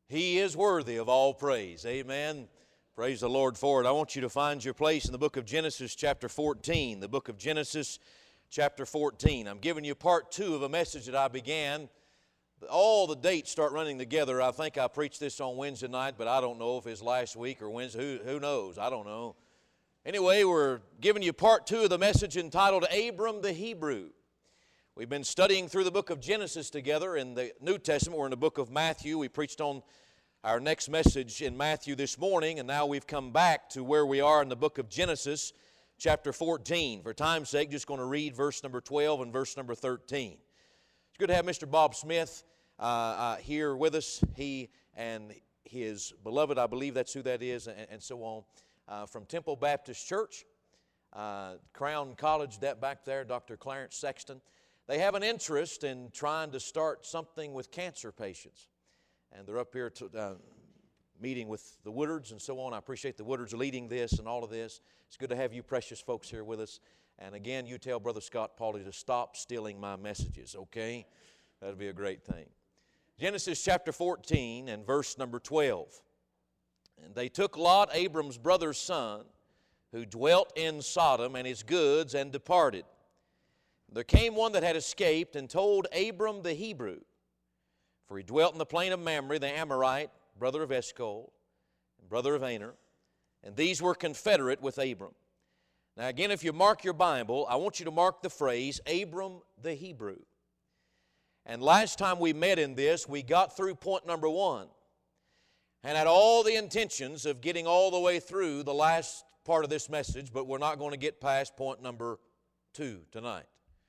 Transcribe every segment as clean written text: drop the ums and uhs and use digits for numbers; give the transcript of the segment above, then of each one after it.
He is worthy of all praise. Amen. Praise the Lord for it. I want you to find your place in the book of Genesis chapter 14. The book of Genesis chapter 14. I'm giving you part 2 of a message that I began. All the dates start running together. I think I preached this on Wednesday night, but I don't know if it's last week or Wednesday. Who knows? I don't know. Anyway, we're giving you part 2 of the message entitled Abram the Hebrew. We've been studying through the book of Genesis together in the New Testament. We're in the book of Matthew. We preached on our next message in Matthew this morning, and now we've come back to where we are in the book of Genesis, chapter 14. For time's sake, just going to read verse number 12 and verse number 13. It's good to have Mr. Bob Smith here with us. He and his beloved, I believe that's who that is, and so on, from Temple Baptist Church, Crown College, that back there, Dr. Clarence Sexton. They have an interest in trying to start something with cancer patients. And they're up here meeting with the Woodards and so on. I appreciate the Woodards leading this and all of this. It's good to have you precious folks here with us. And again, you tell Brother Scott Pauly to stop stealing my messages, okay? That'd be a great thing. Genesis chapter 14 and verse number 12. And they took Lot, Abram's brother's son, who dwelt in Sodom, and his goods, and departed. There came one that had escaped and told Abram the Hebrew, for he dwelt in the plain of Mamre, the Amorite, brother of Eshcol, and brother of Aner, and these were confederate with Abram. Now again, if you mark your Bible, I want you to mark the phrase, Abram the Hebrew. And last time we met in this, we got through point number 1, and had all the intentions of getting all the way through the last part of this message, but we're not going to get past point number 2 tonight.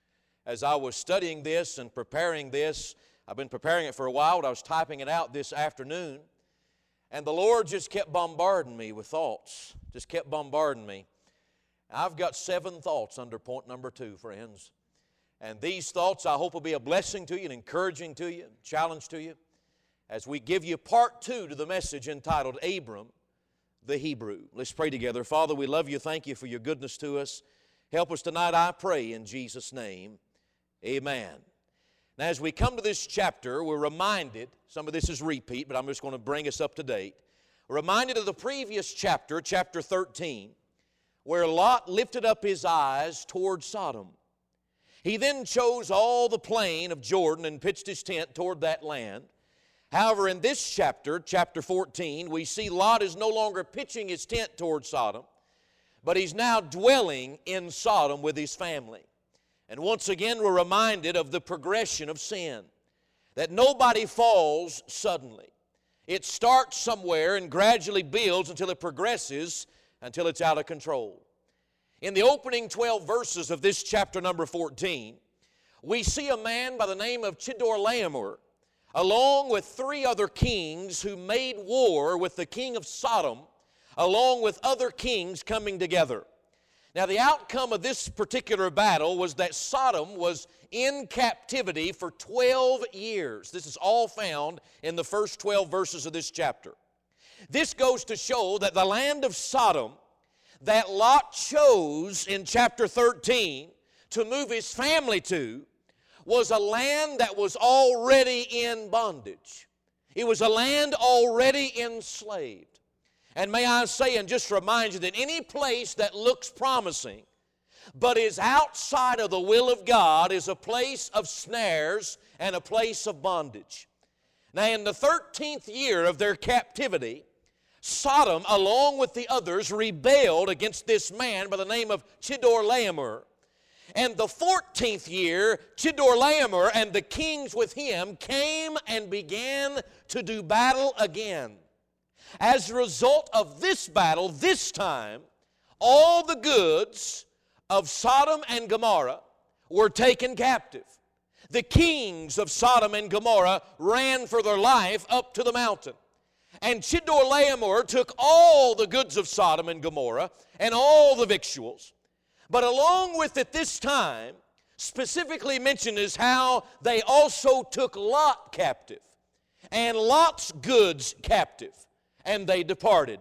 As I was studying this and preparing this, I've been preparing it for a while, but I was typing it out this afternoon, and the Lord just kept bombarding me with thoughts, just kept bombarding me. I've got 7 thoughts under point number 2, friends, and these thoughts I hope will be a blessing to you and encouraging to you, challenge to you, as we give you part 2 to the message entitled Abram the Hebrew. Let's pray together. Father, we love you. Thank you for your goodness to us. Help us tonight, I pray, in Jesus' name. Amen. Now, as we come to this chapter, we're reminded, some of this is repeat, but I'm just going to bring us up to date. We're reminded of the previous chapter, chapter 13, where Lot lifted up his eyes toward Sodom. He then chose all the plain of Jordan and pitched his tent toward that land. However, in this chapter, chapter 14, we see Lot is no longer pitching his tent toward Sodom, but he's now dwelling in Sodom with his family. And once again, we're reminded of the progression of sin, that nobody falls suddenly. It starts somewhere and gradually builds until it progresses, until it's out of control. In the opening 12 verses of this chapter number 14, we see a man by the name of Chedorlaomer, along with 3 other kings who made war with the king of Sodom, along with other kings coming together. Now, the outcome of this particular battle was that Sodom was in captivity for 12 years. This is all found in the first 12 verses of this chapter. This goes to show that the land of Sodom that Lot chose in chapter 13 to move his family to was a land that was already in bondage. It was a land already enslaved. And may I say and just remind you that any place that looks promising but is outside of the will of God is a place of snares and a place of bondage. Now, in the 13th year of their captivity, Sodom, along with the others, rebelled against this man by the name of Chedorlaomer. And the 14th year, Chedorlaomer and the kings with him came and began to do battle again. As a result of this battle, this time, all the goods of Sodom and Gomorrah were taken captive. The kings of Sodom and Gomorrah ran for their life up to the mountain. And Chedorlaomer took all the goods of Sodom and Gomorrah and all the victuals. But along with it this time, specifically mentioned is how they also took Lot captive and Lot's goods captive. And they departed.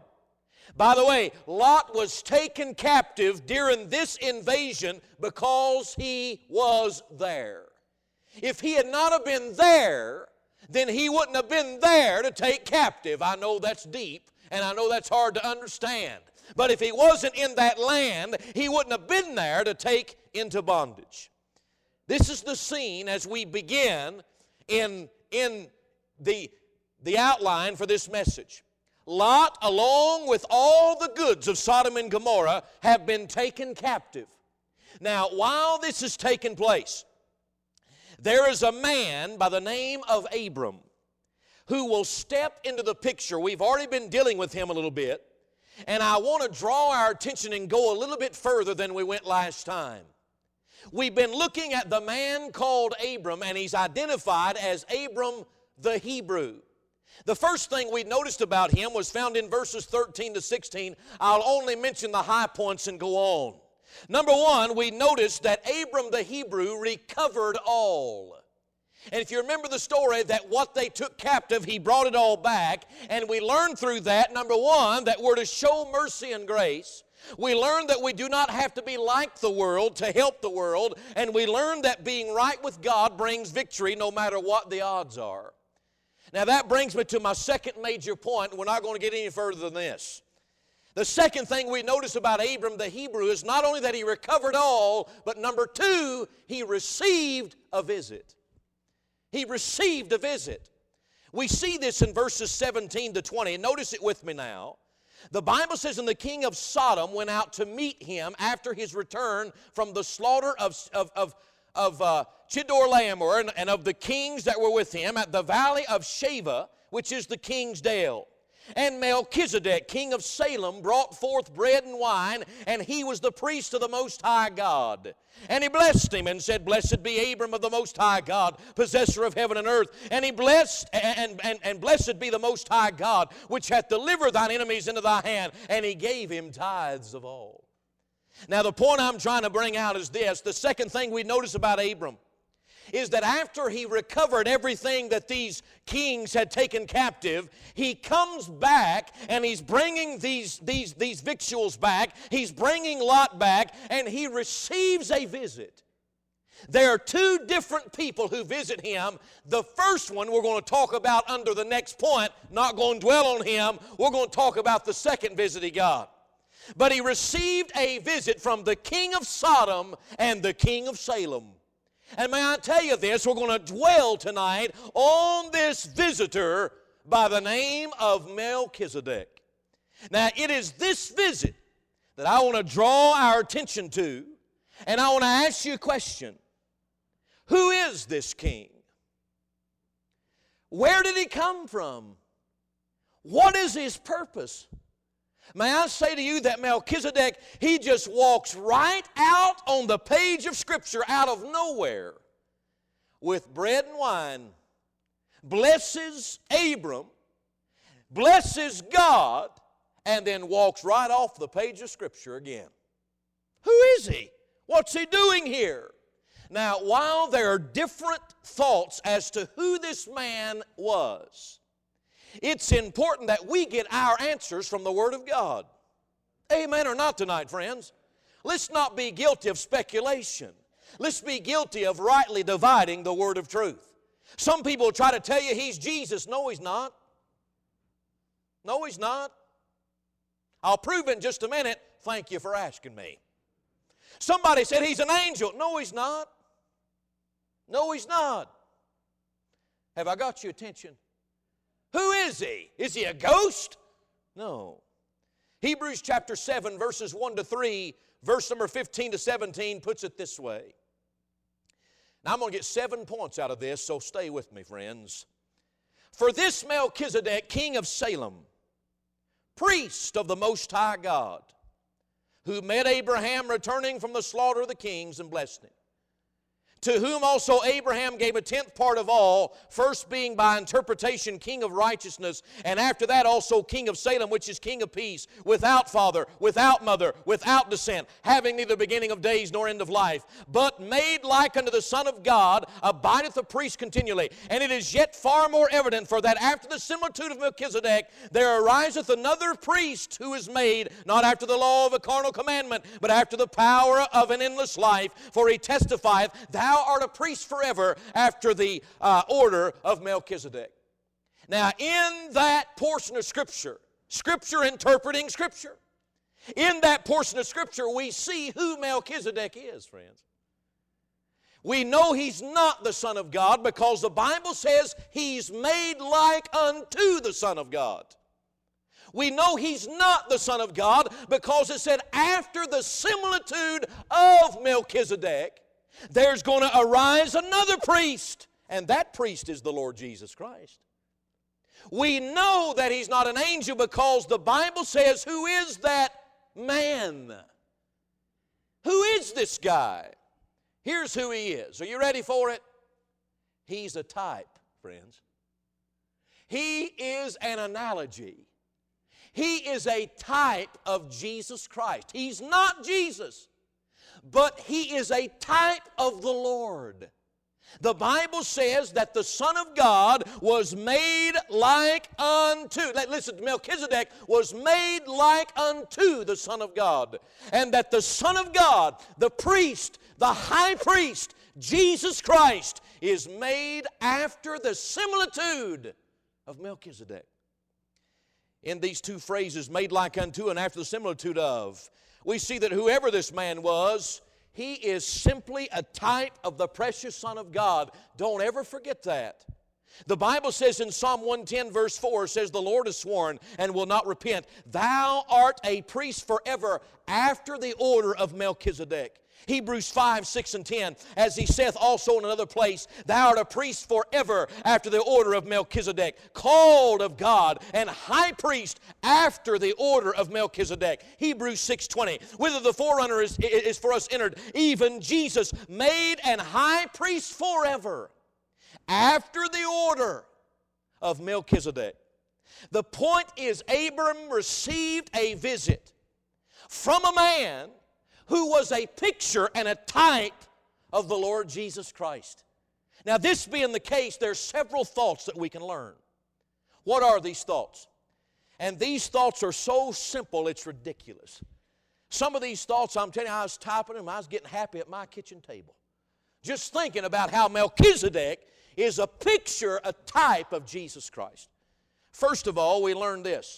By the way, Lot was taken captive during this invasion because he was there. If he had not have been there, then he wouldn't have been there to take captive. I know that's deep, and I know that's hard to understand. But if he wasn't in that land, he wouldn't have been there to take into bondage. This is the scene as we begin in the outline for this message. Lot, along with all the goods of Sodom and Gomorrah, have been taken captive. Now, while this is taking place, there is a man by the name of Abram who will step into the picture. We've already been dealing with him a little bit, and I want to draw our attention and go a little bit further than we went last time. We've been looking at the man called Abram, and he's identified as Abram the Hebrew. The first thing we noticed about him was found in verses 13 to 16. I'll only mention the high points and go on. Number one, we noticed that Abram the Hebrew recovered all. And if you remember the story, that what they took captive, he brought it all back. And we learned through that, number one, that we're to show mercy and grace. We learned that we do not have to be like the world to help the world. And we learned that being right with God brings victory no matter what the odds are. Now that brings me to my second major point, and we're not going to get any further than this. The second thing we notice about Abram the Hebrew is not only that he recovered all, but number two, he received a visit. He received a visit. We see this in verses 17 to 20. Notice it with me now. The Bible says, and the king of Sodom went out to meet him after his return from the slaughter of Chedorlaomer and of the kings that were with him at the valley of Shaveh, which is the king's dale. And Melchizedek, king of Salem, brought forth bread and wine, and he was the priest of the Most High God. And he blessed him and said, Blessed be Abram of the Most High God, possessor of heaven and earth. And he blessed, and blessed be the Most High God, which hath delivered thine enemies into thy hand. And he gave him tithes of all. Now the point I'm trying to bring out is this. The second thing we notice about Abram is that after he recovered everything that these kings had taken captive, he comes back and he's bringing these victuals back. He's bringing Lot back, and he receives a visit. There are two different people who visit him. The first one we're going to talk about under the next point. Not going to dwell on him. We're going to talk about the second visit he got. But he received a visit from the king of Sodom and the king of Salem. And may I tell you this, we're going to dwell tonight on this visitor by the name of Melchizedek. Now, it is this visit that I want to draw our attention to, and I want to ask you a question. Who is this king? Where did he come from? What is his purpose? May I say to you that Melchizedek, he just walks right out on the page of Scripture out of nowhere with bread and wine, blesses Abram, blesses God, and then walks right off the page of Scripture again. Who is he? What's he doing here? Now, while there are different thoughts as to who this man was, it's important that we get our answers from the Word of God. Amen or not tonight, friends? Let's not be guilty of speculation. Let's be guilty of rightly dividing the Word of truth. Some people try to tell you he's Jesus. No, he's not. No, he's not. I'll prove it in just a minute. Thank you for asking me. Somebody said he's an angel. No, he's not. No, he's not. Have I got your attention? Who is he? Is he a ghost? No. Hebrews chapter 7, verses 1 to 3, verse number 15 to 17 puts it this way. Now I'm going to get 7 points out of this, so stay with me, friends. For this Melchizedek, king of Salem, priest of the Most High God, who met Abraham returning from the slaughter of the kings and blessed him, to whom also Abraham gave a tenth part of all, first being by interpretation king of righteousness, and after that also king of Salem, which is king of peace, without father, without mother, without descent, having neither beginning of days nor end of life, but made like unto the Son of God, abideth a priest continually. And it is yet far more evident, for that after the similitude of Melchizedek, there ariseth another priest who is made, not after the law of a carnal commandment, but after the power of an endless life. For he testifieth, Thou thou art a priest forever after the order of Melchizedek. Now, in that portion of Scripture, Scripture interpreting Scripture, in that portion of Scripture, we see who Melchizedek is, friends. We know he's not the Son of God because the Bible says he's made like unto the Son of God. We know he's not the Son of God because it said after the similitude of Melchizedek, there's going to arise another priest, and that priest is the Lord Jesus Christ. We know that he's not an angel because the Bible says, who is that man? Who is this guy? Here's who he is. Are you ready for it? He's a type, friends. He is an analogy. He is a type of Jesus Christ. He's not Jesus, but he is a type of the Lord. The Bible says that the Son of God was made like unto, listen, Melchizedek was made like unto the Son of God. And that the Son of God, the priest, the high priest, Jesus Christ, is made after the similitude of Melchizedek. In these two phrases, made like unto and after the similitude of, we see that whoever this man was, he is simply a type of the precious Son of God. Don't ever forget that. The Bible says in Psalm 110 verse 4, says, the Lord has sworn and will not repent. Thou art a priest forever after the order of Melchizedek. Hebrews 5, 6, and 10, as he saith also in another place, thou art a priest forever after the order of Melchizedek, called of God, and high priest after the order of Melchizedek. Hebrews 6:20, whither the forerunner is for us entered, even Jesus, made an high priest forever after the order of Melchizedek. The point is, Abram received a visit from a man who was a picture and a type of the Lord Jesus Christ. Now, this being the case, there are several thoughts that we can learn. What are these thoughts? And these thoughts are so simple, it's ridiculous. Some of these thoughts, I'm telling you, I was typing them, I was getting happy at my kitchen table. Just thinking about how Melchizedek is a picture, a type of Jesus Christ. First of all, we learn this.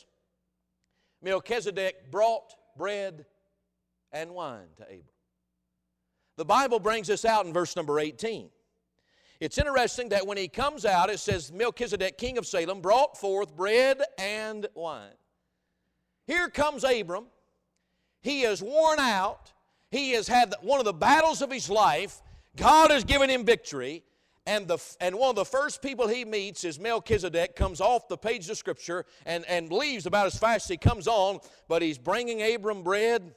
Melchizedek brought bread and wine to Abram. The Bible brings this out in verse number 18. It's interesting that when he comes out, it says Melchizedek, king of Salem, brought forth bread and wine. Here comes Abram. He is worn out. He has had one of the battles of his life. God has given him victory. And one of the first people he meets is Melchizedek, comes off the page of Scripture and leaves about as fast as he comes on, but he's bringing Abram bread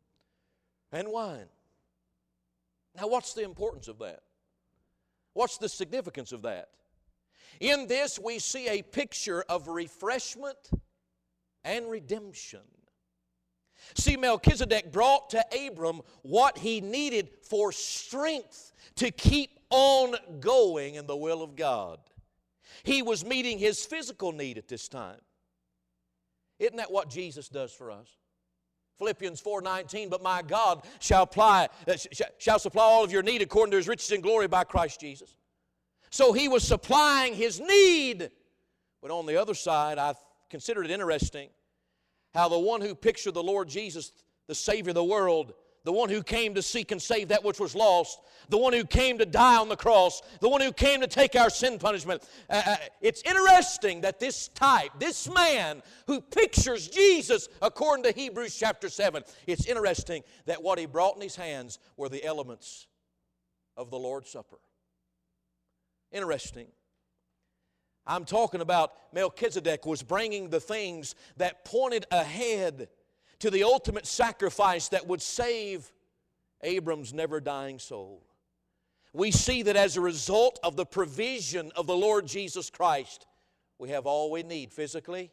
and wine. Now, what's the importance of that? What's the significance of that? In this, we see a picture of refreshment and redemption. See, Melchizedek brought to Abram what he needed for strength to keep on going in the will of God. He was meeting his physical need at this time. Isn't that what Jesus does for us? Philippians 4:19, but my God shall supply all of your need according to His riches and glory by Christ Jesus. So He was supplying his need. But on the other side, I considered it interesting how the one who pictured the Lord Jesus, the Savior of the world, the one who came to seek and save that which was lost, the one who came to die on the cross, the one who came to take our sin punishment. It's interesting that this type, this man who pictures Jesus according to Hebrews chapter 7, it's interesting that what he brought in his hands were the elements of the Lord's Supper. Interesting. I'm talking about Melchizedek was bringing the things that pointed ahead to the ultimate sacrifice that would save Abram's never-dying soul. We see that as a result of the provision of the Lord Jesus Christ, we have all we need physically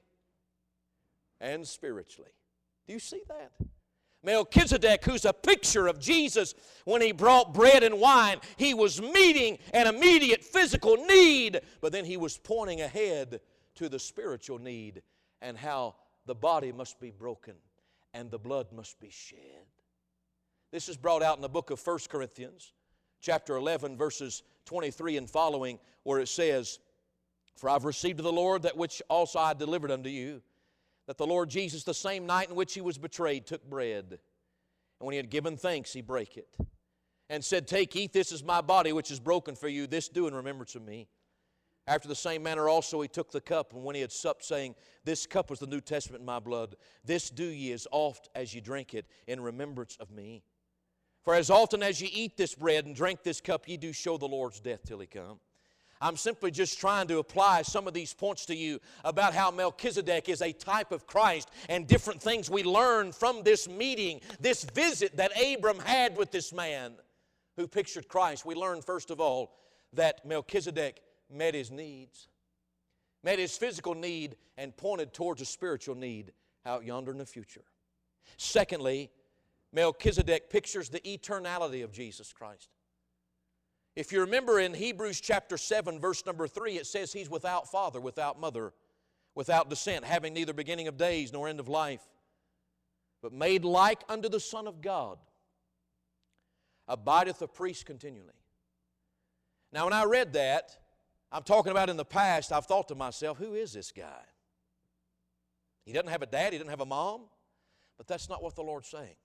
and spiritually. Do you see that? Melchizedek, who's a picture of Jesus, when he brought bread and wine, he was meeting an immediate physical need, but then he was pointing ahead to the spiritual need and how the body must be broken and the blood must be shed. This is brought out in the book of 1 Corinthians, chapter 11, verses 23 and following, where it says, "For I've received of the Lord that which also I delivered unto you, that the Lord Jesus, the same night in which He was betrayed, took bread. And when He had given thanks, He brake it, and said, Take, eat, this is my body, which is broken for you. This do in remembrance of me. After the same manner also He took the cup, and when He had supped, saying, This cup was the New Testament in my blood. This do ye as oft as ye drink it in remembrance of me. For as often as ye eat this bread and drink this cup, ye do show the Lord's death till He come." I'm simply just trying to apply some of these points to you about how Melchizedek is a type of Christ and different things we learn from this meeting, this visit that Abram had with this man who pictured Christ. We learn, first of all, that Melchizedek met his needs, met his physical need, and pointed towards a spiritual need out yonder in the future. Secondly, Melchizedek pictures the eternality of Jesus Christ. If you remember in Hebrews chapter 7, verse number 3, it says He's without father, without mother, without descent, having neither beginning of days nor end of life, but made like unto the Son of God, abideth a priest continually. Now when I read that, I'm talking about in the past, I've thought to myself, who is this guy? He doesn't have a dad, he doesn't have a mom, but that's not what the Lord's saying.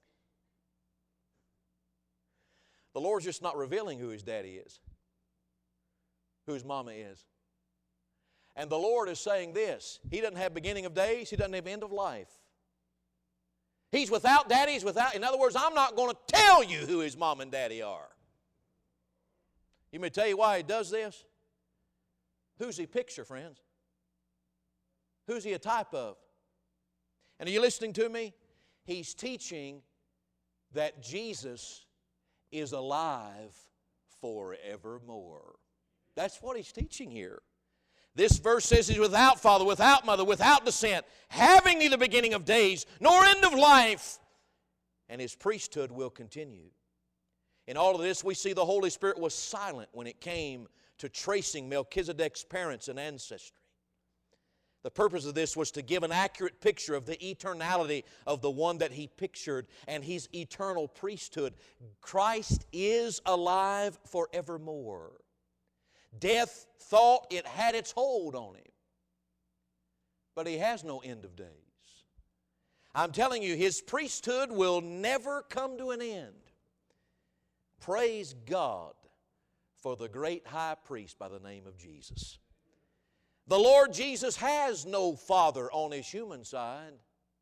The Lord's just not revealing who His daddy is, who His mama is. And the Lord is saying this: He doesn't have beginning of days, He doesn't have end of life. He's without daddy, He's without, in other words, I'm not going to tell you who His mom and daddy are. You may tell you why He does this. Who's He picture, friends? Who's He a type of? And are you listening to me? He's teaching that Jesus is alive forevermore. That's what He's teaching here. This verse says He's without father, without mother, without descent, having neither beginning of days nor end of life, and His priesthood will continue. In all of this, we see the Holy Spirit was silent when it came to tracing Melchizedek's parents and ancestry. The purpose of this was to give an accurate picture of the eternality of the one that He pictured and His eternal priesthood. Christ is alive forevermore. Death thought it had its hold on Him, but He has no end of days. I'm telling you, His priesthood will never come to an end. Praise God for the great high priest by the name of Jesus. The Lord Jesus has no father on His human side,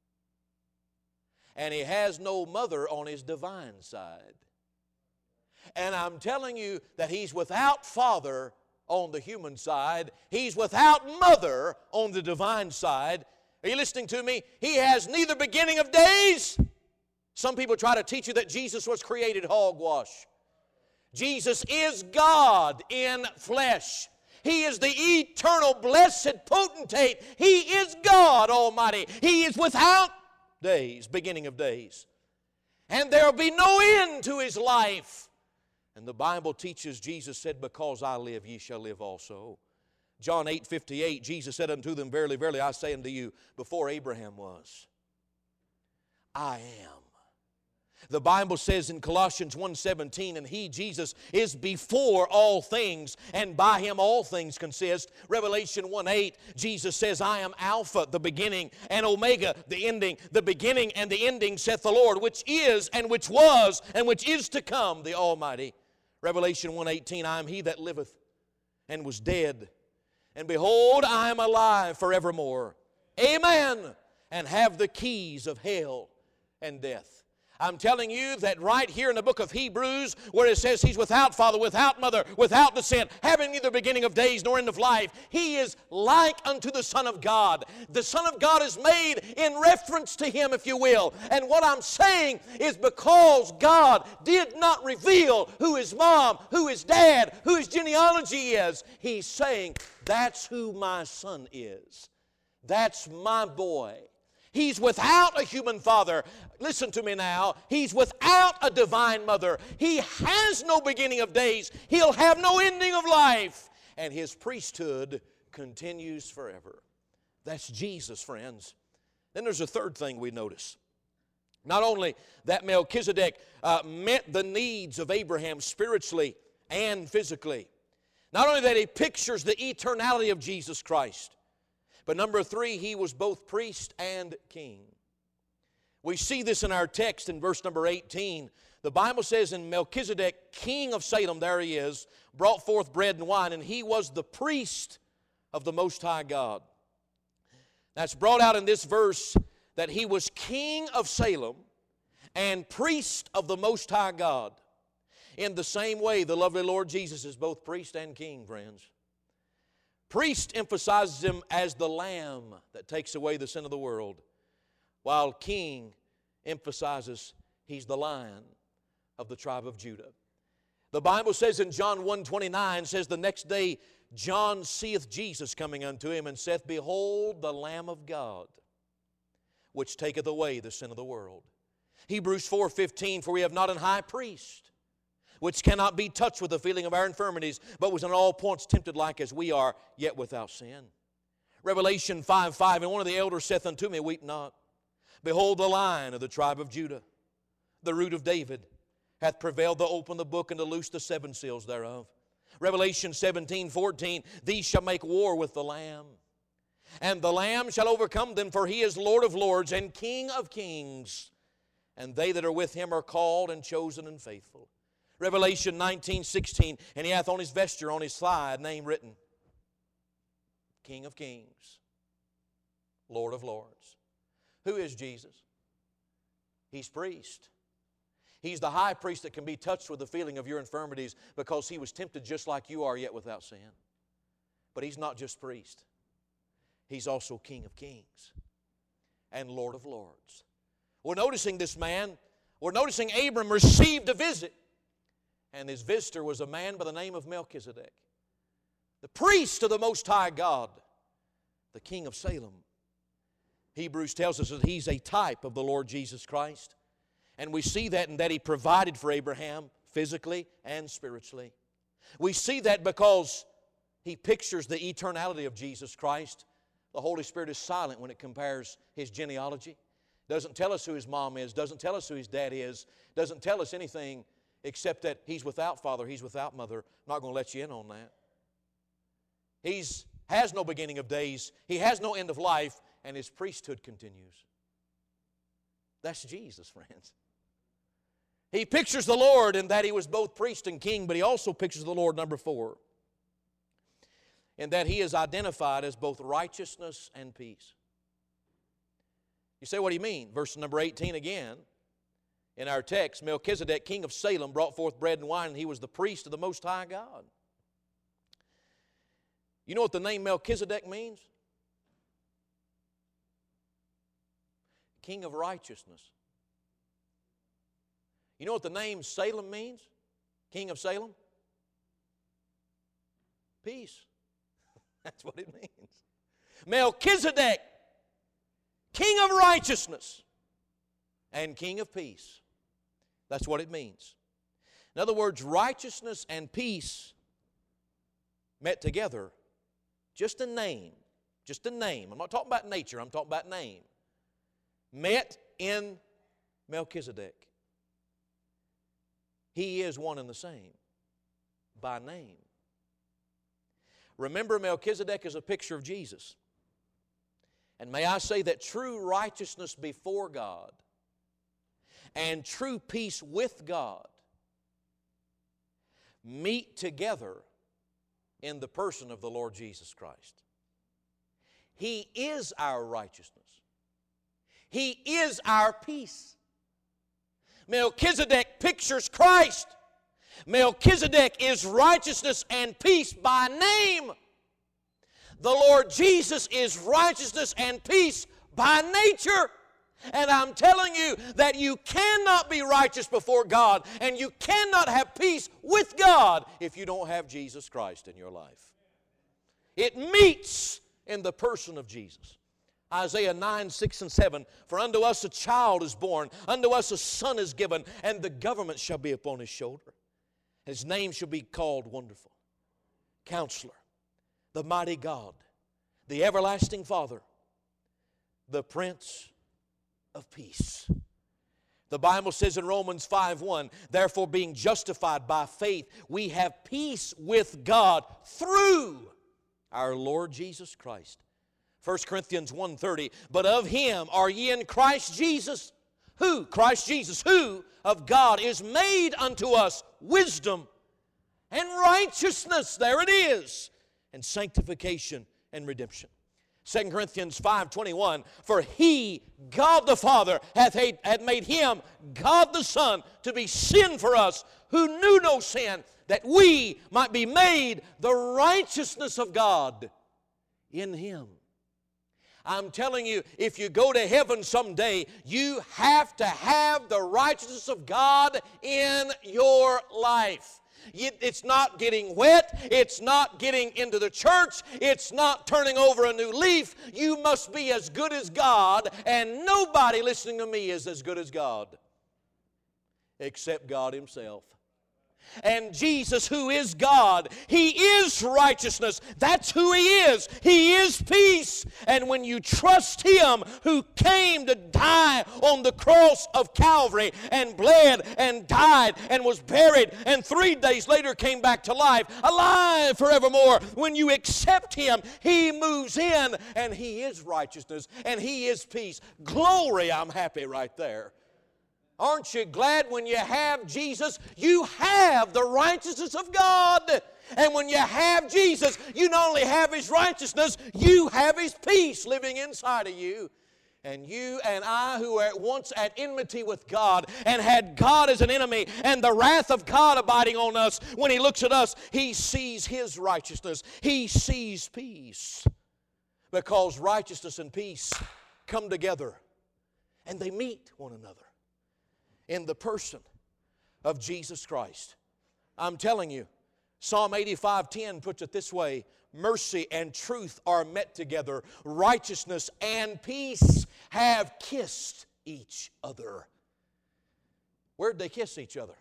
and He has no mother on His divine side. And I'm telling you that He's without father on the human side. He's without mother on the divine side. Are you listening to me? He has neither beginning of days. Some people try to teach you that Jesus was created hogwash. Jesus is God in flesh. He is the eternal, blessed potentate. He is God Almighty. He is without days, beginning of days. And there will be no end to His life. And the Bible teaches, Jesus said, Because I live, ye shall live also. John 8:58, Jesus said unto them, Verily, verily, I say unto you, before Abraham was, I am. The Bible says in Colossians 1:17, and He, Jesus, is before all things, and by Him all things consist. Revelation 1:8, Jesus says, I am Alpha, the beginning, and Omega, the ending. The beginning and the ending, saith the Lord, which is, and which was, and which is to come, the Almighty. Revelation 1:18, I am He that liveth, and was dead, and behold, I am alive forevermore. Amen. And have the keys of hell and death. I'm telling you that right here in the book of Hebrews, where it says He's without father, without mother, without descent, having neither beginning of days nor end of life, He is like unto the Son of God. The Son of God is made in reference to Him, if you will. And what I'm saying is because God did not reveal who His mom, who His dad, who His genealogy is, He's saying, that's who my son is. That's my boy. He's without a human father. Listen to me now. He's without a divine mother. He has no beginning of days. He'll have no ending of life. And His priesthood continues forever. That's Jesus, friends. Then there's a third thing we notice. Not only that Melchizedek met the needs of Abraham spiritually and physically. Not only that, he pictures the eternality of Jesus Christ, but number three, he was both priest and king. We see this in our text in verse number 18. The Bible says, "And Melchizedek, king of Salem," there he is, "brought forth bread and wine, and he was the priest of the Most High God." That's brought out in this verse that he was king of Salem and priest of the Most High God. In the same way, the lovely Lord Jesus is both priest and king, friends. Priest emphasizes him as the Lamb that takes away the sin of the world, while king emphasizes he's the Lion of the tribe of Judah. The Bible says in John 1:29, says, "The next day John seeth Jesus coming unto him, and saith, Behold the Lamb of God, which taketh away the sin of the world." Hebrews 4:15, "For we have not an high priest, which cannot be touched with the feeling of our infirmities, but was in all points tempted like as we are, yet without sin." Revelation 5:5, "And one of the elders saith unto me, Weep not. Behold, the Lion of the tribe of Judah, the root of David, hath prevailed to open the book and to loose the seven seals thereof." Revelation 17:14, "These shall make war with the Lamb, and the Lamb shall overcome them, for he is Lord of lords and King of kings, and they that are with him are called and chosen and faithful." Revelation 19:16, "And he hath on his vesture, on his thigh, a name written, King of kings, Lord of lords." Who is Jesus? He's priest. He's the high priest that can be touched with the feeling of your infirmities, because he was tempted just like you are, yet without sin. But he's not just priest. He's also King of kings and Lord of lords. We're noticing this man. We're noticing Abram received a visit. And his visitor was a man by the name of Melchizedek, the priest of the Most High God, the King of Salem. Hebrews tells us that he's a type of the Lord Jesus Christ. And we see that in that he provided for Abraham physically and spiritually. We see that because he pictures the eternality of Jesus Christ. The Holy Spirit is silent when it compares his genealogy. Doesn't tell us who his mom is, doesn't tell us who his dad is, doesn't tell us anything except that he's without father, he's without mother. I'm not going to let you in on that. He has no beginning of days, he has no end of life, and his priesthood continues. That's Jesus, friends. He pictures the Lord in that he was both priest and king, but he also pictures the Lord, number 4, in that he is identified as both righteousness and peace. You say, what do you mean? Verse number 18 again, in our text, "Melchizedek, king of Salem, brought forth bread and wine, and he was the priest of the Most High God." You know what the name Melchizedek means? King of righteousness. You know what the name Salem means? King of Salem? Peace. That's what it means. Melchizedek, King of righteousness and King of peace. That's what it means. In other words, righteousness and peace met together. Just a name. Just a name. I'm not talking about nature, I'm talking about name. Met in Melchizedek. He is one and the same by name. Remember, Melchizedek is a picture of Jesus. And may I say that true righteousness before God and true peace with God meet together in the person of the Lord Jesus Christ. He is our righteousness. He is our peace. Melchizedek pictures Christ. Melchizedek is righteousness and peace by name. The Lord Jesus is righteousness and peace by nature. And I'm telling you that you cannot be righteous before God and you cannot have peace with God if you don't have Jesus Christ in your life. It meets in the person of Jesus. Isaiah 9, 6 and 7, "For unto us a child is born, unto us a son is given, and the government shall be upon his shoulder. His name shall be called Wonderful, Counselor, the Mighty God, the Everlasting Father, the Prince of Peace." The Bible says in Romans 5:1, therefore being justified by faith, we have peace with God through our Lord Jesus Christ. 1 Corinthians 1:30, but of Him are ye in Christ Jesus, who, Christ Jesus, who of God is made unto us wisdom and righteousness, there it is, and sanctification and redemption. 2 Corinthians 5:21, for He, God the Father, hath made Him, God the Son, to be sin for us, who knew no sin, that we might be made the righteousness of God in Him. I'm telling you, if you go to heaven someday, you have to have the righteousness of God in your life. It's not getting wet. It's not getting into the church. It's not turning over a new leaf. You must be as good as God, and nobody listening to me is as good as God except God Himself. And Jesus, who is God, He is righteousness. That's who He is. He is peace. And when you trust Him who came to die on the cross of Calvary and bled and died and was buried and 3 days later came back to life, alive forevermore, when you accept Him, He moves in and He is righteousness and He is peace. Glory, I'm happy right there. Aren't you glad when you have Jesus, you have the righteousness of God? And when you have Jesus, you not only have His righteousness, you have His peace living inside of you. And you and I, who were at once at enmity with God and had God as an enemy and the wrath of God abiding on us, when He looks at us, He sees His righteousness. He sees peace. Because righteousness and peace come together and they meet one another in the person of Jesus Christ. I'm telling you, Psalm 85:10 puts it this way, mercy and truth are met together, righteousness and peace have kissed each other. Where'd they kiss each other?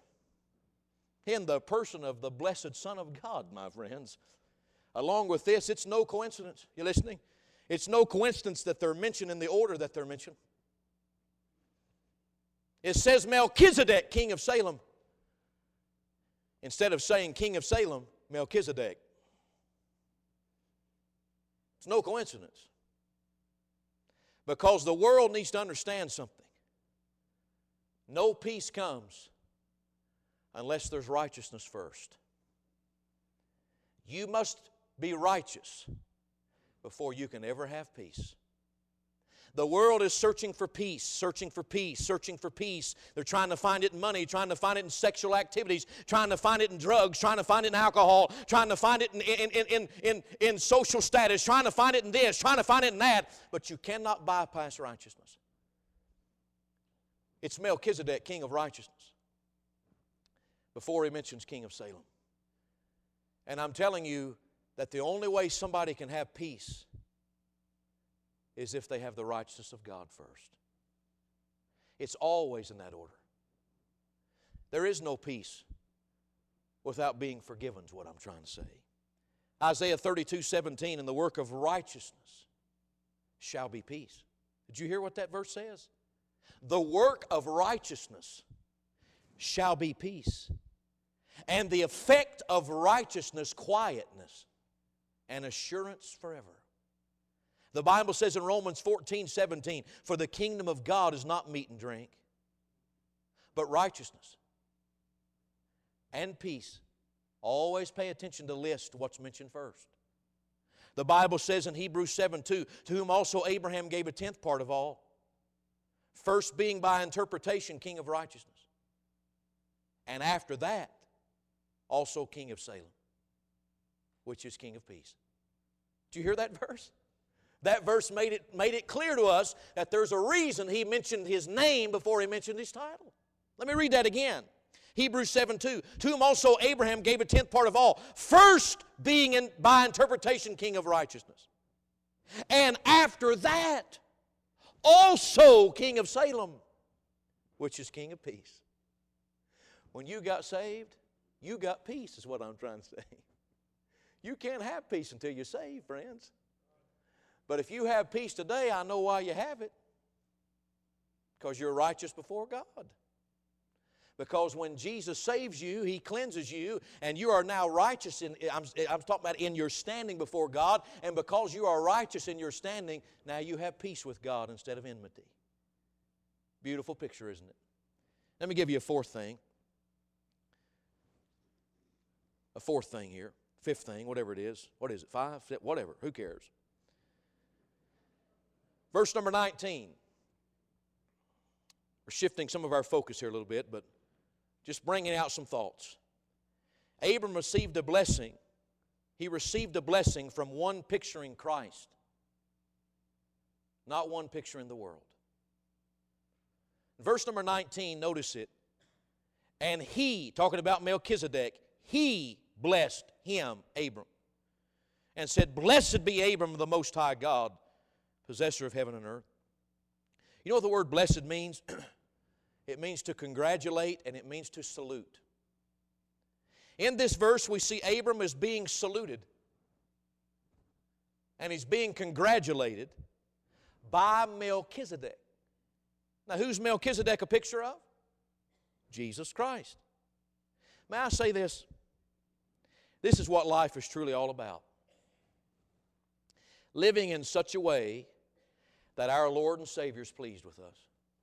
In the person of the blessed Son of God, my friends. Along with this, it's no coincidence. You listening? It's no coincidence that they're mentioned in the order that they're mentioned. It says Melchizedek, king of Salem. Instead of saying king of Salem, Melchizedek. It's no coincidence. Because the world needs to understand something. No peace comes unless there's righteousness first. You must be righteous before you can ever have peace. The world is searching for peace, searching for peace, searching for peace. They're trying to find it in money, trying to find it in sexual activities, trying to find it in drugs, trying to find it in alcohol, trying to find it in social status, trying to find it in this, trying to find it in that. But you cannot bypass righteousness. It's Melchizedek, king of righteousness, before he mentions king of Salem. And I'm telling you that the only way somebody can have peace is if they have the righteousness of God first. It's always in that order. There is no peace without being forgiven, is what I'm trying to say. Isaiah 32:17, and the work of righteousness shall be peace. Did you hear what that verse says? The work of righteousness shall be peace. And the effect of righteousness, quietness and assurance forever. The Bible says in Romans 14:17, for the kingdom of God is not meat and drink, but righteousness and peace. Always pay attention to list what's mentioned first. The Bible says in Hebrews 7:2, to whom also Abraham gave a tenth part of all, first being by interpretation king of righteousness, and after that also king of Salem, which is king of peace. Did you hear that verse? That verse made it clear to us that there's a reason he mentioned his name before he mentioned his title. Let me read that again. Hebrews 7:2, to whom also Abraham gave a tenth part of all, first being by interpretation king of righteousness, and after that also king of Salem, which is king of peace. When you got saved, you got peace, is what I'm trying to say. You can't have peace until you're saved, friends. But if you have peace today, I know why you have it. Because you're righteous before God. Because when Jesus saves you, He cleanses you, and you are now righteous. I'm talking about in your standing before God, and because you are righteous in your standing, now you have peace with God instead of enmity. Beautiful picture, isn't it? Let me give you a fourth thing. A fourth thing here. Fifth thing, whatever it is. What is it? 5? Whatever. Who cares? Verse number 19. We're shifting some of our focus here a little bit, but just bringing out some thoughts. Abram received a blessing. He received a blessing from one picturing Christ, not one picturing the world. Verse number 19, notice it. And he, talking about Melchizedek, he blessed him, Abram, and said, Blessed be Abram of the Most High God, possessor of heaven and earth. You know what the word blessed means? It means to congratulate, and it means to salute. In this verse, we see Abram is being saluted, and he's being congratulated by Melchizedek. Now, who's Melchizedek a picture of? Jesus Christ. May I say this? This is what life is truly all about. Living in such a way that our Lord and Savior is pleased with us.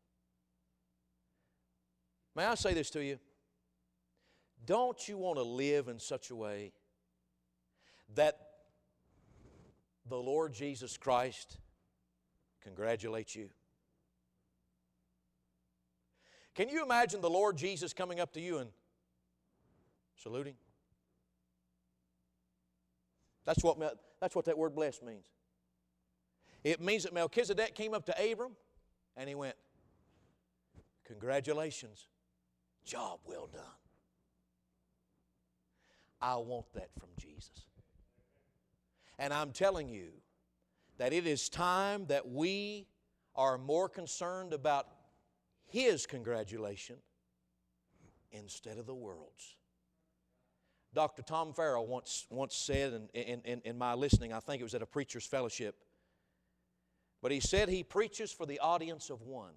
May I say this to you? Don't you want to live in such a way that the Lord Jesus Christ congratulates you? Can you imagine the Lord Jesus coming up to you and saluting? That's what that word blessed means. It means that Melchizedek came up to Abram and he went, Congratulations, job well done. I want that from Jesus. And I'm telling you that it is time that we are more concerned about His congratulation instead of the world's. Dr. Tom Farrell once said in my listening, I think it was at a preacher's fellowship, but he said he preaches for the audience of one.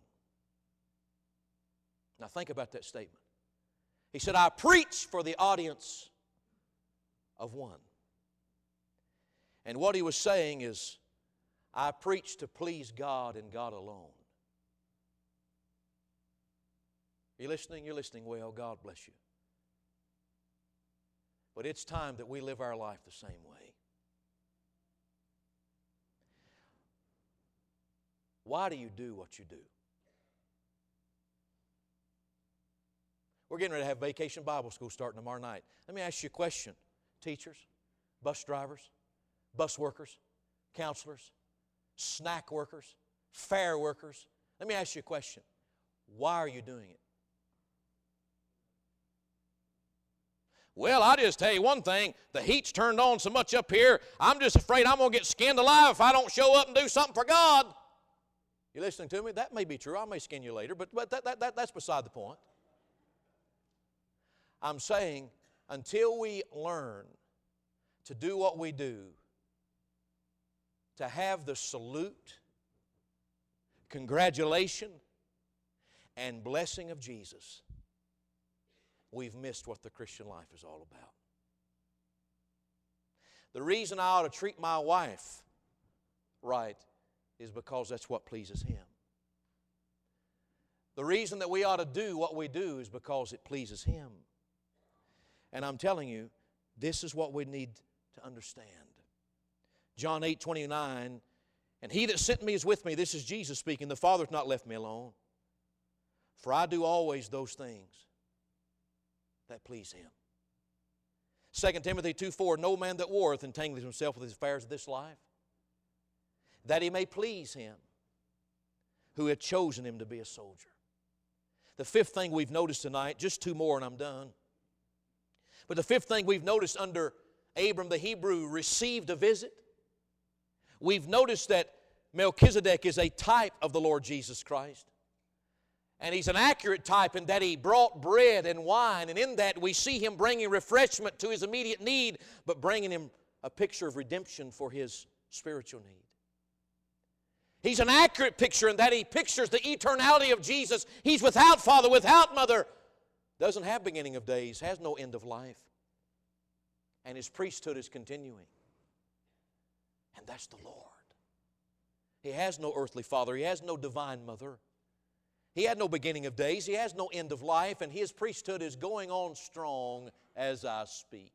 Now think about that statement. He said, I preach for the audience of one. And what he was saying is, I preach to please God and God alone. Are you listening? You're listening well. God bless you. But it's time that we live our life the same way. Why do you do what you do? We're getting ready to have Vacation Bible School starting tomorrow night. Let me ask you a question. Teachers, bus drivers, bus workers, counselors, snack workers, fair workers. Let me ask you a question. Why are you doing it? Well, I'll just tell you one thing. The heat's turned on so much up here, I'm just afraid I'm going to get skinned alive if I don't show up and do something for God. You listening to me? That may be true. I may skin you later, but that's beside the point. I'm saying until we learn to do what we do, to have the salute, congratulation, and blessing of Jesus, we've missed what the Christian life is all about. The reason I ought to treat my wife right is because that's what pleases Him. The reason that we ought to do what we do is because it pleases Him. And I'm telling you, this is what we need to understand. John 8:29, and He that sent me is with me. This is Jesus speaking. The Father hath not left me alone. For I do always those things that please Him. 2 Timothy 2:4, no man that warreth entangleth himself with his affairs of this life, that he may please Him who hath chosen him to be a soldier. The fifth thing we've noticed tonight, just two more and I'm done. But the fifth thing we've noticed under Abram the Hebrew received a visit. We've noticed that Melchizedek is a type of the Lord Jesus Christ. And he's an accurate type in that he brought bread and wine. And in that we see him bringing refreshment to his immediate need, but bringing him a picture of redemption for his spiritual need. He's an accurate picture in that he pictures the eternality of Jesus. He's without father, without mother. Doesn't have beginning of days, has no end of life. And His priesthood is continuing. And that's the Lord. He has no earthly father. He has no divine mother. He had no beginning of days. He has no end of life. And His priesthood is going on strong as I speak.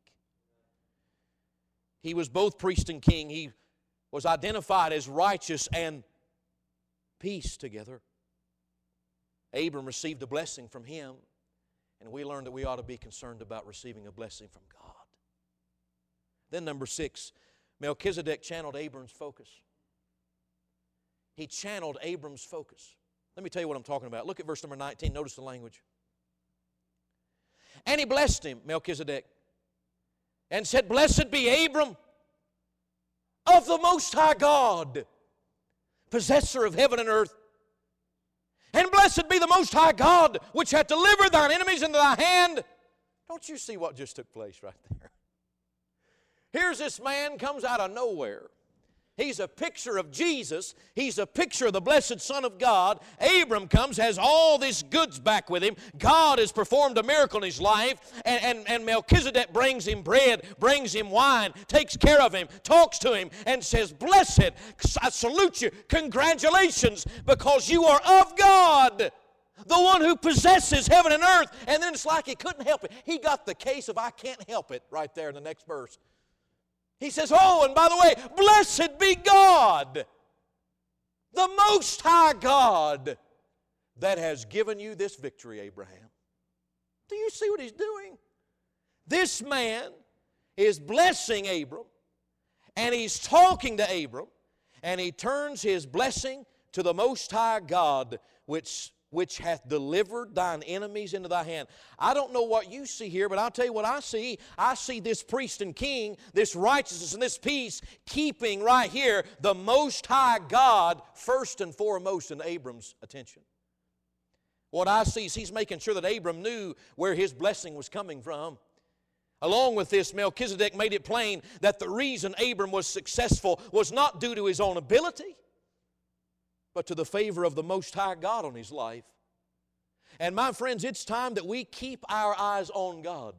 He was both priest and king. He was identified as righteous and peace together. Abram received a blessing from Him. And we learned that we ought to be concerned about receiving a blessing from God. Then number 6, Melchizedek channeled Abram's focus. He channeled Abram's focus. Let me tell you what I'm talking about. Look at verse number 19. Notice the language. And he blessed him, Melchizedek, and said, Blessed be Abram of the Most High God, possessor of heaven and earth. And blessed be the Most High God, which hath delivered thine enemies into thy hand. Don't you see what just took place right there? Here's this man comes out of nowhere. He's a picture of Jesus. He's a picture of the blessed Son of God. Abram comes, has all these goods back with him. God has performed a miracle in his life. And Melchizedek brings him bread, brings him wine, takes care of him, talks to him, and says, Blessed, I salute you, congratulations, because you are of God, the one who possesses heaven and earth. And then it's like he couldn't help it. He got the case of I can't help it right there in the next verse. He says, oh, and by the way, blessed be God, the Most High God, that has given you this victory, Abraham. Do you see what he's doing? This man is blessing Abram, and he's talking to Abram, and he turns his blessing to the Most High God, which hath delivered thine enemies into thy hand. I don't know what you see here, but I'll tell you what I see. I see this priest and king, this righteousness and this peace, keeping right here the Most High God first and foremost in Abram's attention. What I see is he's making sure that Abram knew where his blessing was coming from. Along with this, Melchizedek made it plain that the reason Abram was successful was not due to his own ability, but to the favor of the Most High God on his life. And my friends, it's time that we keep our eyes on God.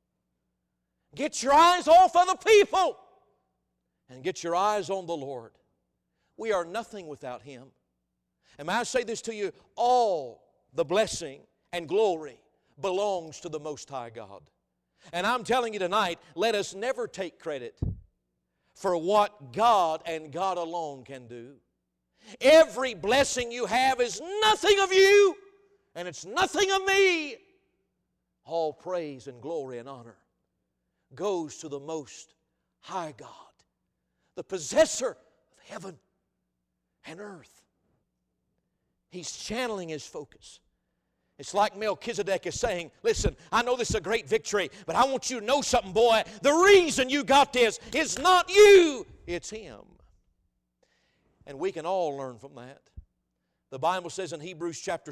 Get your eyes off other people and get your eyes on the Lord. We are nothing without Him. And may I say this to you, all the blessing and glory belongs to the Most High God. And I'm telling you tonight, let us never take credit for what God and God alone can do. Every blessing you have is nothing of you, and it's nothing of me. All praise and glory and honor goes to the Most High God, the possessor of heaven and earth. He's channeling his focus. It's like Melchizedek is saying, listen, I know this is a great victory, but I want you to know something, boy. The reason you got this is not you, it's Him. And we can all learn from that. The Bible says in Hebrews chapter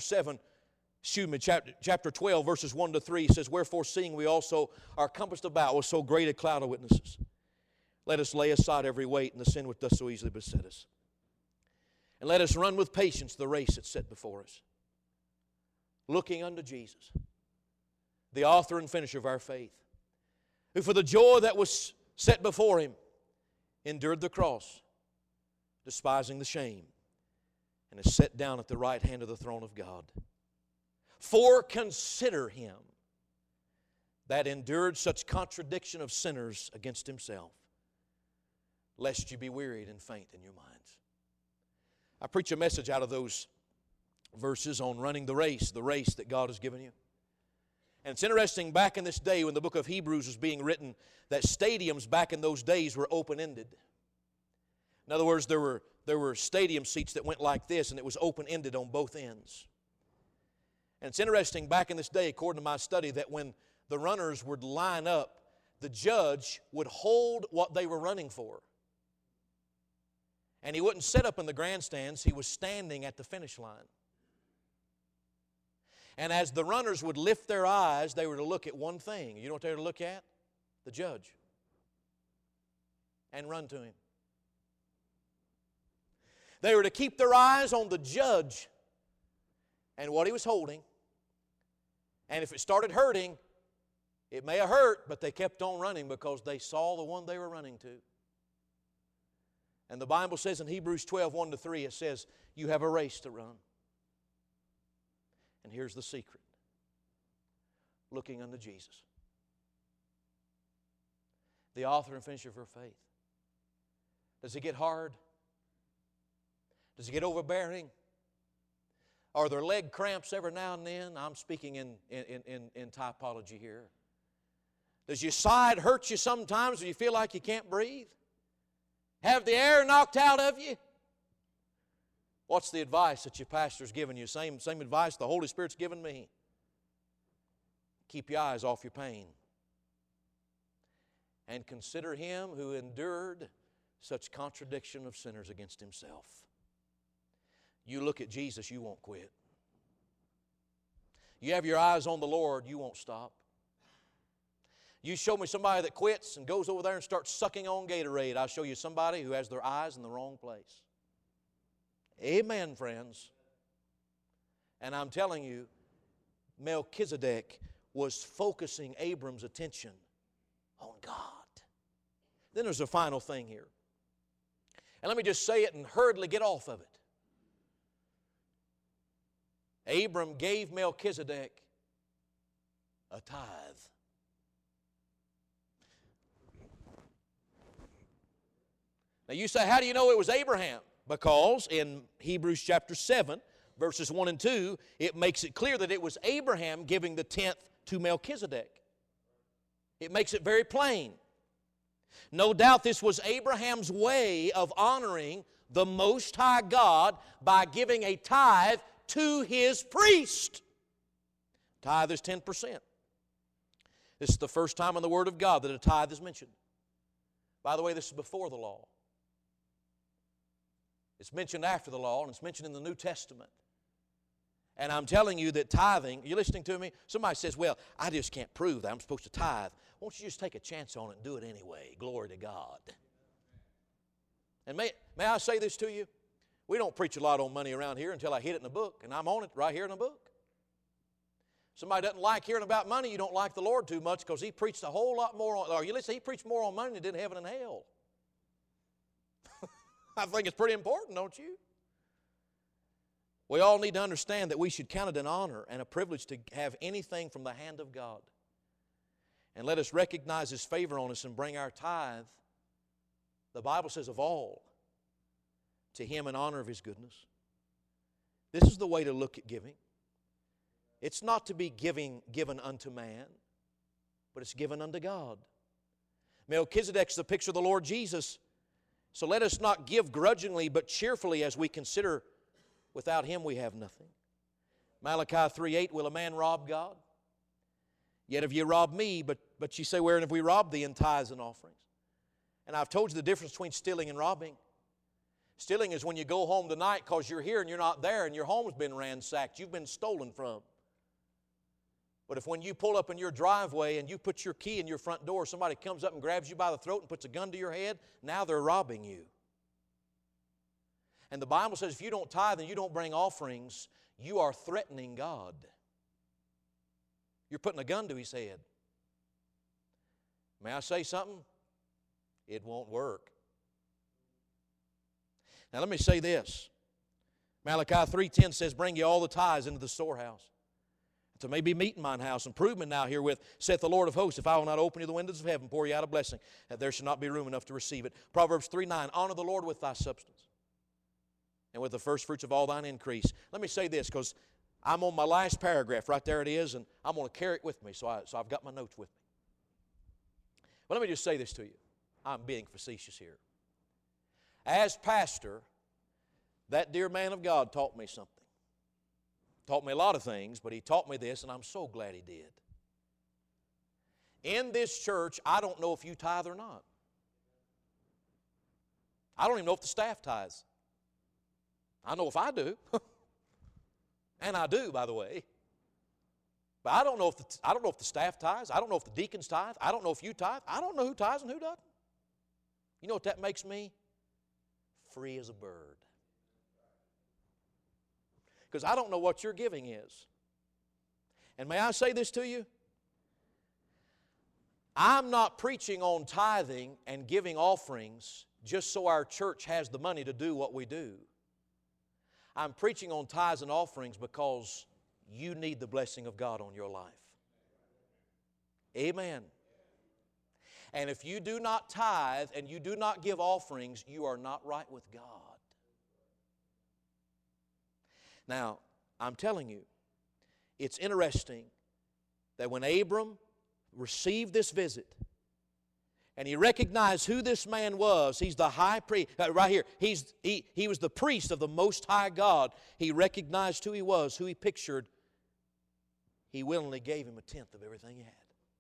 12, verses 1 to 3, says, Wherefore, seeing we also are compassed about with so great a cloud of witnesses, let us lay aside every weight and the sin which doth so easily beset us. And let us run with patience the race that's set before us, looking unto Jesus, the author and finisher of our faith, who for the joy that was set before Him endured the cross, despising the shame, and is set down at the right hand of the throne of God. For consider Him that endured such contradiction of sinners against Himself, lest you be wearied and faint in your minds. I preach a message out of those verses on running the race that God has given you. And it's interesting, back in this day when the book of Hebrews was being written, that stadiums back in those days were open-ended. In other words, there were stadium seats that went like this, and it was open-ended on both ends. And it's interesting, back in this day, according to my study, that when the runners would line up, the judge would hold what they were running for. And he wouldn't sit up in the grandstands, he was standing at the finish line. And as the runners would lift their eyes, they were to look at one thing. You know what they were to look at? The judge. And run to him. They were to keep their eyes on the judge and what he was holding. And if it started hurting, it may have hurt, but they kept on running because they saw the one they were running to. And the Bible says in Hebrews 12, 1-3, it says, you have a race to run. And here's the secret. Looking unto Jesus, the author and finisher of our faith. Does it get hard? Does it get overbearing? Are there leg cramps every now and then? I'm speaking in typology here. Does your side hurt you sometimes when you feel like you can't breathe? Have the air knocked out of you? What's the advice that your pastor's given you? Same advice the Holy Spirit's given me. Keep your eyes off your pain. And consider Him who endured such contradiction of sinners against Himself. You look at Jesus, you won't quit. You have your eyes on the Lord, you won't stop. You show me somebody that quits and goes over there and starts sucking on Gatorade. I'll show you somebody who has their eyes in the wrong place. Amen, friends. And I'm telling you, Melchizedek was focusing Abram's attention on God. Then there's a final thing here. And let me just say it and hurriedly get off of it. Abram gave Melchizedek a tithe. Now you say, how do you know it was Abraham? Because in Hebrews chapter 7, verses 1 and 2, it makes it clear that it was Abraham giving the tenth to Melchizedek. It makes it very plain. No doubt this was Abraham's way of honoring the Most High God by giving a tithe to his priest. Tithe is 10%. This is the first time in the Word of God that a tithe is mentioned. By the way, this is before the law. It's mentioned after the law, and it's mentioned in the New Testament. And I'm telling you that tithing, you're listening to me? Somebody says, well, I just can't prove that I'm supposed to tithe. Won't you just take a chance on it and do it anyway? Glory to God. And may I say this to you? We don't preach a lot on money around here until I hit it in the book, and I'm on it right here in the book. Somebody doesn't like hearing about money, you don't like the Lord too much because He preached a whole lot more on, or you listen, He preached more on money than He did heaven and hell. I think it's pretty important, don't you? We all need to understand that we should count it an honor and a privilege to have anything from the hand of God. And let us recognize His favor on us and bring our tithe, the Bible says of all, to Him in honor of His goodness. This is the way to look at giving. It's not to be given unto man, but it's given unto God. Melchizedek's the picture of the Lord Jesus. So let us not give grudgingly, but cheerfully as we consider without Him we have nothing. Malachi 3:8, will a man rob God? Yet have ye robbed me, but ye say, wherein have we robbed thee? In tithes and offerings. And I've told you the difference between stealing and robbing. Stealing is when you go home tonight because you're here and you're not there and your home's been ransacked. You've been stolen from. But if when you pull up in your driveway and you put your key in your front door, somebody comes up and grabs you by the throat and puts a gun to your head, now they're robbing you. And the Bible says if you don't tithe and you don't bring offerings, you are threatening God. You're putting a gun to His head. May I say something? It won't work. Now let me say this. Malachi 3:10 says, bring ye all the tithes into the storehouse. So may be meat in mine house, and prove me now herewith, saith the Lord of hosts, if I will not open you the windows of heaven, pour you out a blessing, that there shall not be room enough to receive it. Proverbs 3:9, honor the Lord with thy substance, and with the first fruits of all thine increase. Let me say this, because I'm on my last paragraph, right there it is, and I'm going to carry it with me, so I've got my notes with me. But let me just say this to you. I'm being facetious here. As pastor, that dear man of God taught me something. Taught me a lot of things, but he taught me this, and I'm so glad he did. In this church, I don't know if you tithe or not. I don't even know if the staff tithes. I know if I do. And I do, by the way. But I don't know if the staff tithes. I don't know if the deacons tithe. I don't know if you tithe. I don't know who tithes and who doesn't. You know what that makes me? Free as a bird. because I don't know what your giving is. And may I say this to you? I'm not preaching on tithing and giving offerings just so our church has the money to do what we do. I'm preaching on tithes and offerings because you need the blessing of God on your life. Amen. And if you do not tithe and you do not give offerings, you are not right with God. Now, I'm telling you, it's interesting that when Abram received this visit and he recognized who this man was, he's the high priest, right here, he was the priest of the Most High God. He recognized who he was, who he pictured. He willingly gave him a tenth of everything he had.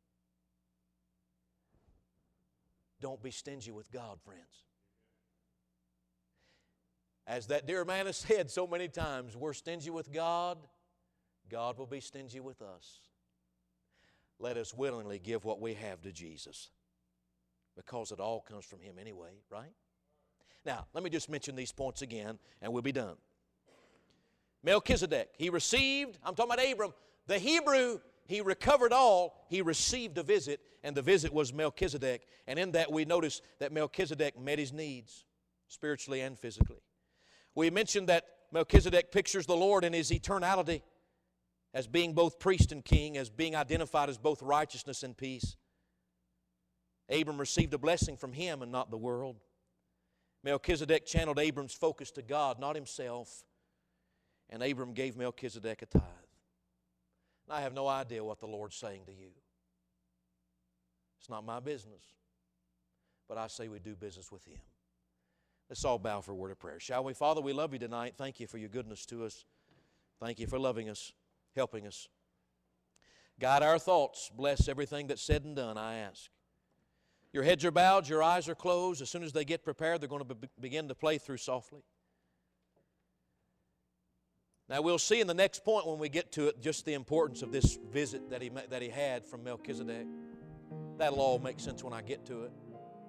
Don't be stingy with God, friends. As that dear man has said so many times, we're stingy with God, God will be stingy with us. Let us willingly give what we have to Jesus, because it all comes from Him anyway, right? Now, let me just mention these points again, and we'll be done. Melchizedek, he received, I'm talking about Abram, the Hebrew, he recovered all, he received a visit, and the visit was Melchizedek. And in that we notice that Melchizedek met his needs, spiritually and physically. We mentioned that Melchizedek pictures the Lord in His eternality as being both priest and king, as being identified as both righteousness and peace. Abram received a blessing from him and not the world. Melchizedek channeled Abram's focus to God, not himself. And Abram gave Melchizedek a tithe. And I have no idea what the Lord's saying to you. It's not my business. But I say we do business with Him. Let's all bow for a word of prayer, shall we? Father, we love You tonight. Thank You for Your goodness to us. Thank You for loving us, helping us. Guide our thoughts. Bless everything that's said and done, I ask. Your heads are bowed, your eyes are closed. As soon as they get prepared, they're going to begin to play through softly. Now we'll see in the next point when we get to it just the importance of this visit that he had from Melchizedek. That'll all make sense when I get to it.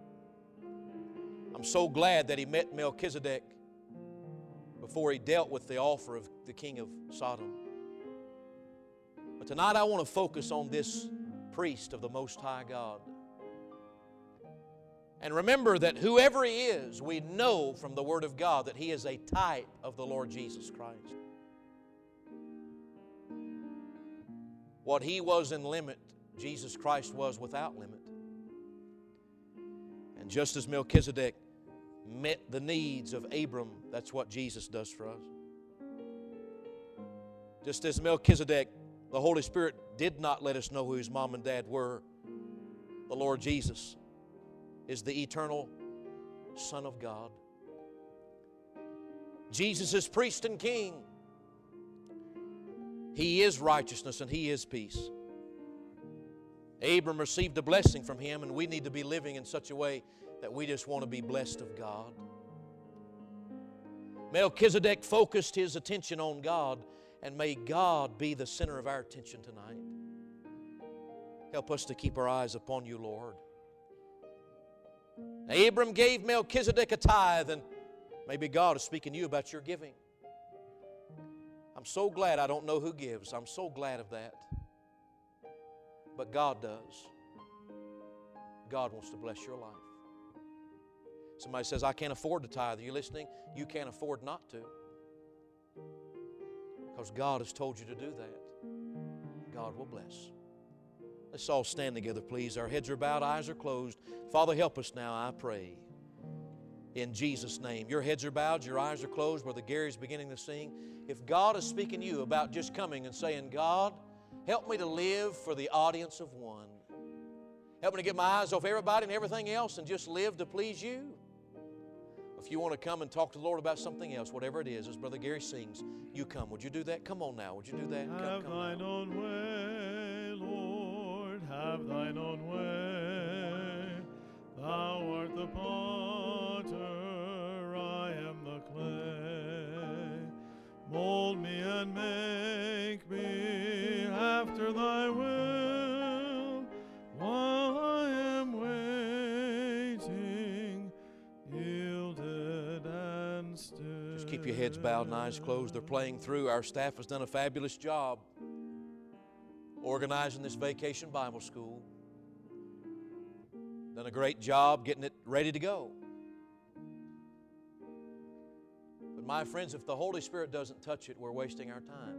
I'm so glad that he met Melchizedek before he dealt with the offer of the king of Sodom. But tonight I want to focus on this priest of the Most High God. And remember that whoever he is, we know from the Word of God that he is a type of the Lord Jesus Christ. What he was in limit, Jesus Christ was without limit. And just as Melchizedek met the needs of Abram, that's what Jesus does for us. Just as Melchizedek, the Holy Spirit did not let us know who his mom and dad were, the Lord Jesus is the eternal Son of God. Jesus is priest and king. He is righteousness and He is peace. Abram received a blessing from him, and we need to be living in such a way that we just want to be blessed of God. Melchizedek focused his attention on God, and may God be the center of our attention tonight. Help us to keep our eyes upon You, Lord. Abram gave Melchizedek a tithe, and maybe God is speaking to you about your giving. I'm so glad I don't know who gives. I'm so glad of that. But God does. God wants to bless your life. Somebody says, I can't afford to tithe. Are you listening? You can't afford not to. Because God has told you to do that. God will bless. Let's all stand together, please. Our heads are bowed, eyes are closed. Father, help us now, I pray. In Jesus' name. Your heads are bowed, your eyes are closed. Brother Gary's beginning to sing. If God is speaking to you about just coming and saying, God, help me to live for the audience of one. Help me to get my eyes off everybody and everything else and just live to please You. If you want to come and talk to the Lord about something else, whatever it is, as Brother Gary sings, you come. Would you do that? Come on now. Would you do that? Have come Thine now. own way, Lord, have Thine own way. Thou art the potter, I am the clay. Mold me and make me after Thy will, while I am waiting, yielded and still. Just keep your head heads bowed and eyes closed. They're playing through. Our staff has done a fabulous job organizing this Vacation Bible School. Done a great job getting it ready to go. But my friends, if the Holy Spirit doesn't touch it, we're wasting our time.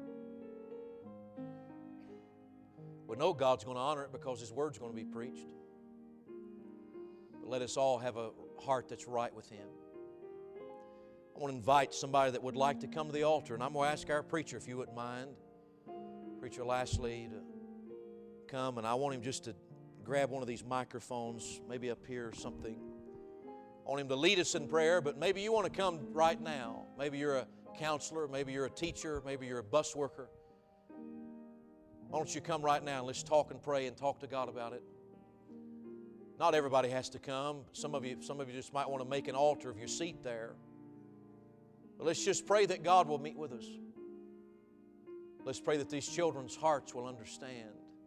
We know God's going to honor it because His Word's going to be preached. But let us all have a heart that's right with Him. I want to invite somebody that would like to come to the altar, and I'm going to ask our preacher, if you wouldn't mind, Preacher Lashley, to come, and I want him just to grab one of these microphones, maybe up here or something. I want him to lead us in prayer, but maybe you want to come right now. Maybe you're a counselor, maybe you're a teacher, maybe you're a bus worker. Why don't you come right now and let's talk and pray and talk to God about it. Not everybody has to come. Some of you just might want to make an altar of your seat there. But let's just pray that God will meet with us. Let's pray that these children's hearts will understand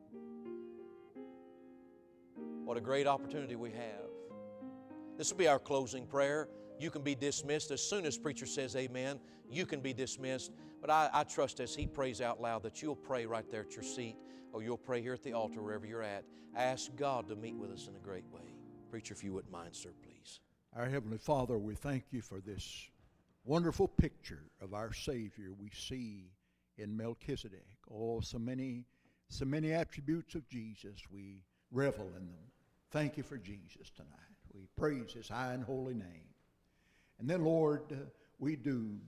what a great opportunity we have. This will be our closing prayer. You can be dismissed. As soon as preacher says amen, you can be dismissed. But I trust as he prays out loud that you'll pray right there at your seat, or you'll pray here at the altar wherever you're at. Ask God to meet with us in a great way. Preacher, if you wouldn't mind, sir, please. Our Heavenly Father, we thank you for this wonderful picture of our Savior we see in Melchizedek. Oh, so many attributes of Jesus. We revel in them. Thank you for Jesus tonight. We praise His high and holy name. And then, Lord, we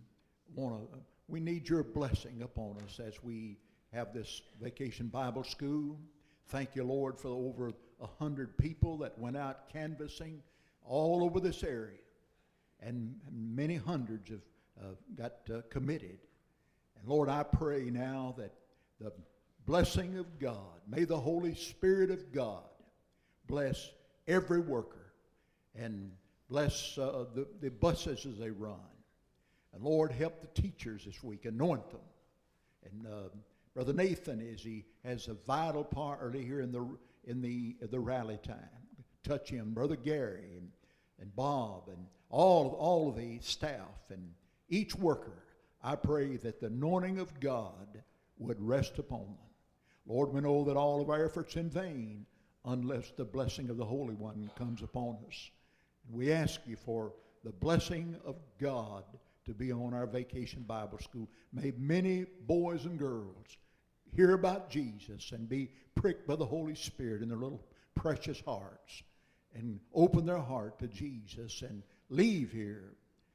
need your blessing upon us as we have this Vacation Bible School. Thank you, Lord, for over 100 people that went out canvassing all over this area. And many hundreds have got committed. And Lord, I pray now that the blessing of God, may the Holy Spirit of God bless every worker and bless the buses as they run. And Lord, help the teachers this week, anoint them. And Brother Nathan, as he has a vital part early here in the rally time, touch him. Brother Gary and Bob and all of the staff and each worker, I pray that the anointing of God would rest upon them. Lord, we know that all of our efforts in vain unless the blessing of the Holy One comes upon us. We ask you for the blessing of God to be on our Vacation Bible School. May many boys and girls hear about Jesus and be pricked by the Holy Spirit in their little precious hearts and open their heart to Jesus and leave here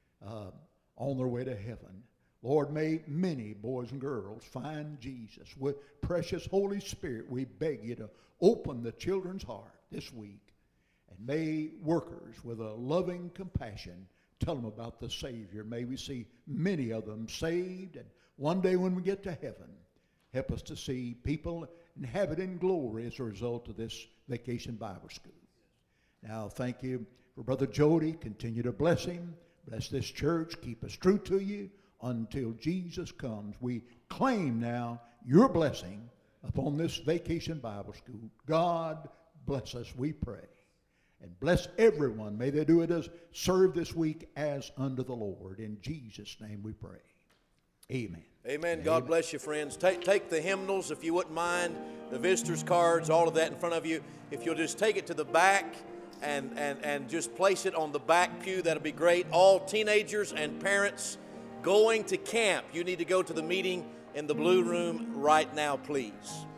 on their way to heaven. Lord, may many boys and girls find Jesus. With precious Holy Spirit, we beg you to open the children's heart this week. And may workers with a loving compassion tell them about the Savior. May we see many of them saved. And one day when we get to heaven, help us to see people inhabiting glory as a result of this Vacation Bible School. Now, thank you for Brother Jody. Continue to bless him. Bless this church. Keep us true to you until Jesus comes. We claim now your blessing upon this Vacation Bible School. God bless us, we pray. And bless everyone. May they do it as serve this week as unto the Lord. In Jesus' name we pray. Amen. Amen. God bless you, friends. Take the hymnals, if you wouldn't mind, the visitors' cards, all of that in front of you. If you'll just take it to the back and just place it on the back pew, that'll be great. All teenagers and parents going to camp, you need to go to the meeting in the blue room right now, please.